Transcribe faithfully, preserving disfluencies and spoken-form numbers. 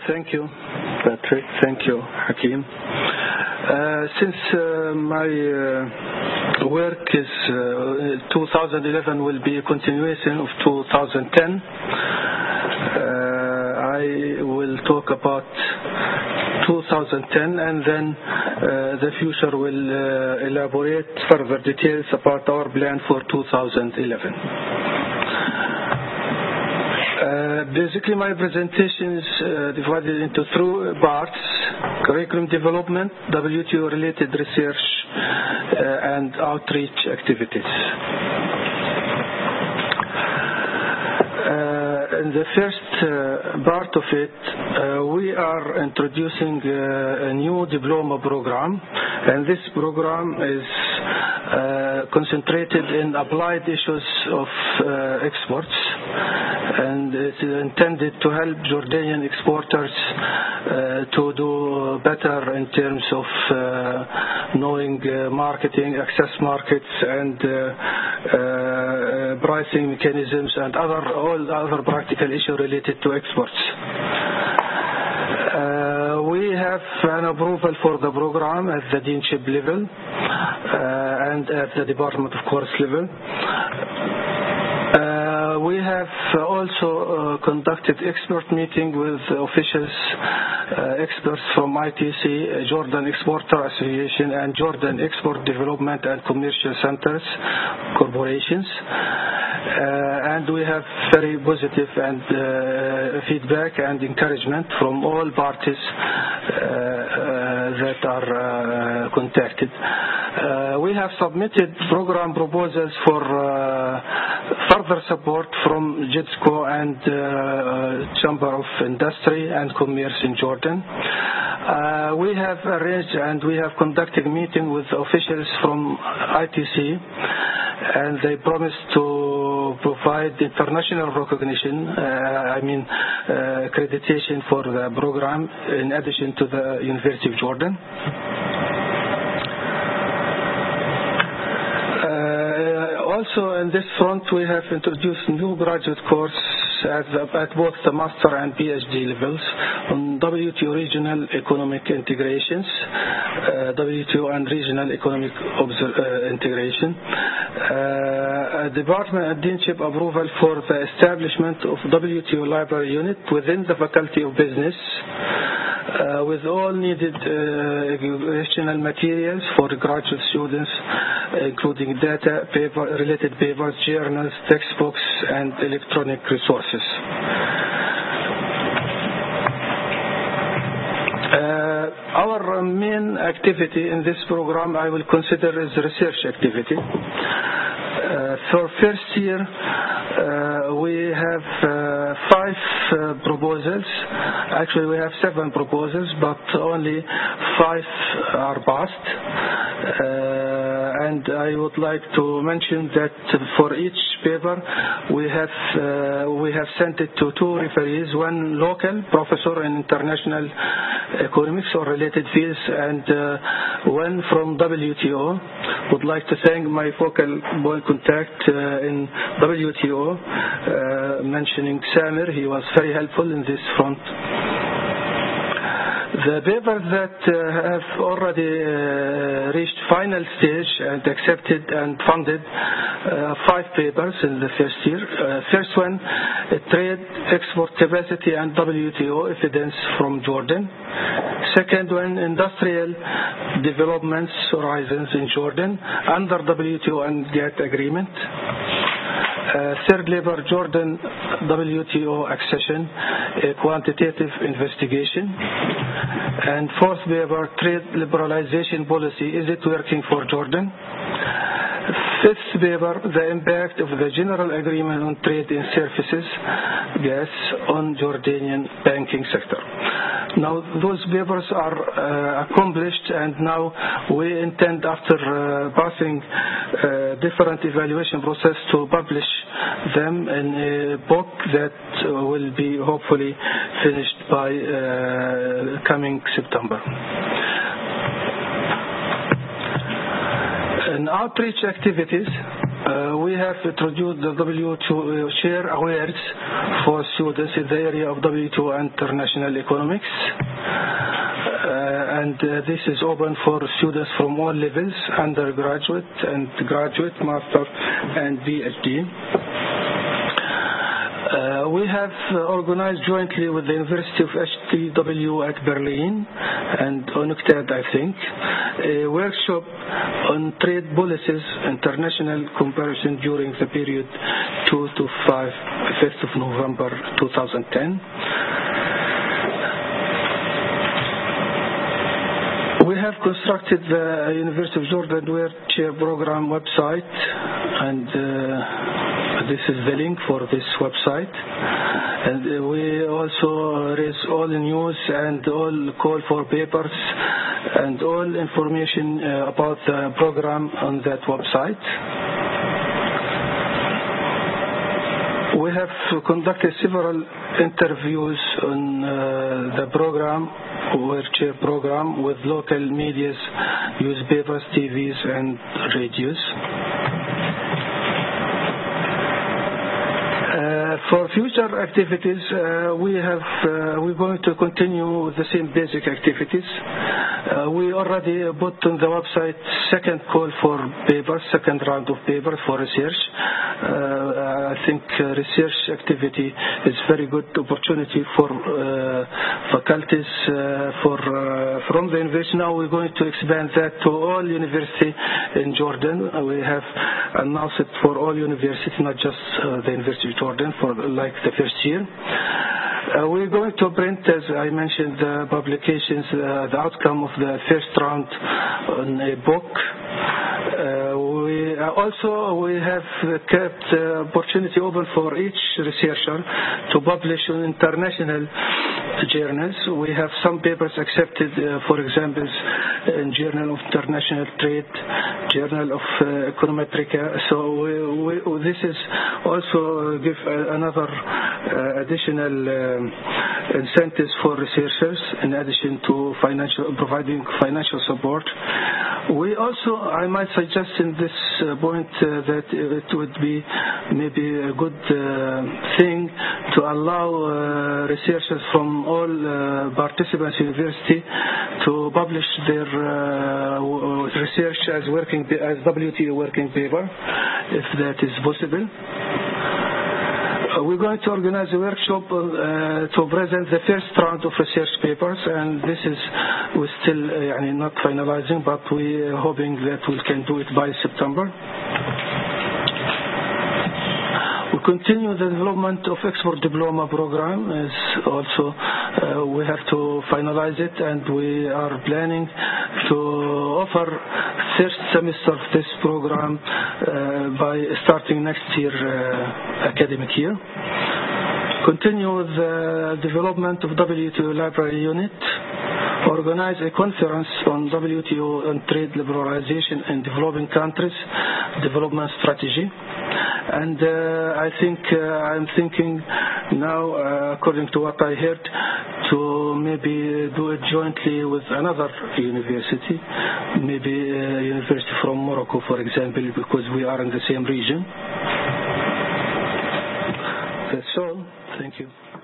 thank you, Patrick. Thank you, Hakeem. Uh, since uh, my uh, work is uh, two thousand eleven will be a continuation of two thousand ten, uh, I will talk about two thousand ten, and then uh, the future will uh, elaborate further details about our plan for two thousand eleven. Uh, basically, my presentation is uh, divided into three parts: curriculum development, W T O-related research, uh, and outreach activities. Uh, in the first uh, part of it, uh, we are introducing uh, a new diploma program, and this program is uh, concentrated in applied issues of uh, exports, and it is intended to help Jordanian exporters uh, to do better in terms of uh, knowing uh, marketing, access markets, and uh, uh, pricing mechanisms, and other all other practical issues related to exports. Uh, we have an approval for the program at the deanship level uh, and at the department of course level. Uh, we have also uh, conducted expert meeting with officials, uh, experts from I T C, Jordan Exporter Association, and Jordan Export Development and Commercial Centers corporations. Uh, and we have very positive and uh, feedback and encouragement from all parties uh, uh, that are uh, contacted. Uh, we have submitted program proposals for uh, further support from JITSCO and uh, Chamber of Industry and Commerce in Jordan. Uh, we have arranged and we have conducted a meeting with officials from I T C, and they promised to provide international recognition, uh, I mean uh, accreditation for the program in addition to the University of Jordan. Also, in this front, we have introduced new graduate course at, the, at both the master and PhD levels on W T O regional economic integrations, uh, W T O and regional economic uh, integration, uh, a department and deanship approval for the establishment of W T O library unit within the Faculty of Business, Uh, with all needed uh, educational materials for graduate students, including data, paper, related papers, journals, textbooks, and electronic resources. Uh, our main activity in this program I will consider is research activity. Uh, for first year, uh, we have uh, five uh, proposals. Actually, we have seven proposals, but only five are passed. Uh, and I would like to mention that for each paper, we have uh, we have sent it to two referees: one local professor in international economics or related fields, and uh, one from W T O. Would like to thank my focal point contact uh, in W T O, uh, mentioning Samir. He was very helpful in this front. The papers that uh, have already uh, reached final stage and accepted and funded, uh, five papers in the first year. Uh, first one, uh, trade, export capacity and W T O evidence from Jordan. Second one, industrial developments horizons in Jordan under W T O and GATT agreement. Uh, third labor, Jordan W T O accession, a quantitative investigation. And fourth paper, trade liberalization policy, is it working for Jordan? Fifth paper, the impact of the general agreement on trade in services, gas, on Jordanian banking sector. Now, those papers are uh, accomplished, and now we intend, after uh, passing uh, different evaluation process, to publish them in a book that uh, will be hopefully finished by uh, coming September. In outreach activities, Uh, we have introduced the W T O Share Awards for students in the area of W T O and international economics. Uh, and uh, this is open for students from all levels, undergraduate and graduate, master and PhD. Uh, we have uh, organized jointly with the University of H T W at Berlin and UNCTAD, I think, a workshop on trade policies, international comparison during the period two to five, fifth of November two thousand ten. We have constructed the University of Jordan World Chair Program website, and uh, this is the link for this website. And uh, we also raise all the news and all call for papers and all information uh, about the program on that website. We have conducted several interviews on uh, the program, World Chair program, with local medias, newspapers, T Vs, and radios. Uh, for future activities, uh, we have uh, we're going to continue with the same basic activities. Uh, we already put on the website second call for papers, second round of papers for research. Uh, I think uh, research activity is very good opportunity for uh, faculties uh, for uh, from the university. Now we're going to expand that to all university in Jordan. Uh, we have announced it for all universities, not just uh, the University of Jordan, for like the first year. Uh, we're going to print, as I mentioned, the publications, uh, the outcome of the first round on a book. Uh, we uh, also we have kept uh, opportunity open for each researcher to publish on international journals. We have some papers accepted, uh, for example, in Journal of International Trade, Journal of uh, Econometrica. So we, we, this is also give uh, another uh, additional uh, incentives for researchers in addition to financial providing financial support. We also, I might suggest in this uh, point uh, that it would be maybe a good uh, thing to allow uh, researchers from all uh, participants in university to publish their uh, research as working as W T O working paper, if that is possible. Uh, we're going to organize a workshop uh, to present the first round of research papers, and this is we're still uh, not finalizing, but we're hoping that we can do it by September. We continue the development of export diploma program. Is also uh, we have to finalize it, and we are planning to offer first semester of this program uh, by starting next year uh, academic year. Continue with the development of W T O library unit. Organize a conference on W T O and trade liberalization in developing countries, development strategy. And uh, I think uh, I'm thinking now, uh, according to what I heard, to maybe do it jointly with another university, maybe a university from Morocco, for example, because we are in the same region. That's all. Thank you.